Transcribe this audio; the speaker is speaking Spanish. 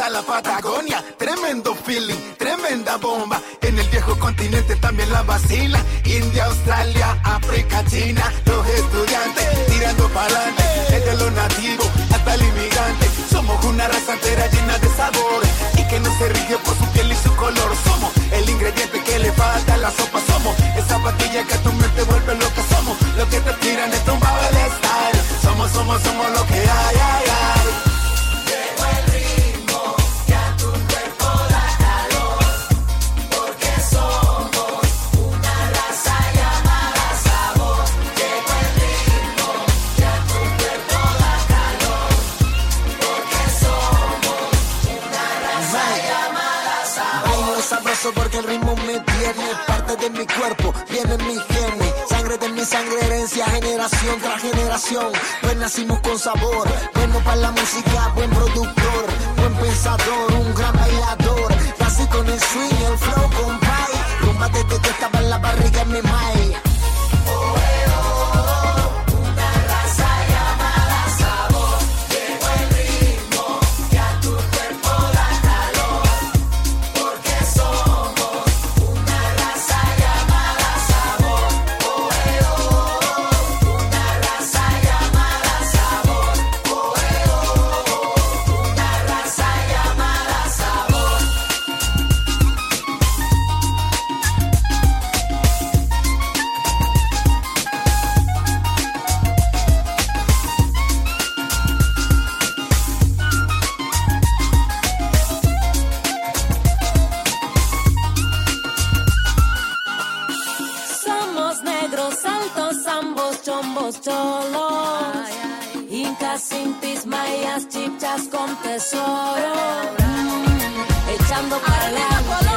hasta la Patagonia. Tremendo feeling, tremenda bomba. En el viejo continente también la vacila. India, Australia, África, China. Los estudiantes tirando pa'lante. Desde los nativos hasta el inmigrante. Somos una raza entera llena de sabor y que no se rige por su piel y su color. Somos el ingrediente que le falta a la sopa. Somos esa pastilla que a tu mente vuelve loca. Somos lo que te tiran de tumbado el style. Somos lo que hay, ay, ay. Llegó el ritmo que a tu cuerpo da calor, porque somos una raza llamada sabor. Llegó el ritmo que a tu cuerpo da calor, porque somos una raza llamada sabor. Bailo sabroso porque el ritmo me tiene, parte de mi cuerpo, viene en mis genes. Sangre de mi sangre, herencia, generación tras generación. Pues nacimos con sabor, bueno para la música, buen productor, buen pensador, un gran bailador. Nací con el swing, el flow, compay. Rumba desde que estaba en la barriga en mi mai. Una raza llamada sabor. Llegó el ritmo que a tu cuerpo da calor, porque somos una raza llamada sabor. Una raza llamada sabor. Una raza llamada sabor. Somos negros, altos, ambos, chombos, cholos. Incas, intis, mayas, chichas con tesoro. Echando para el agua.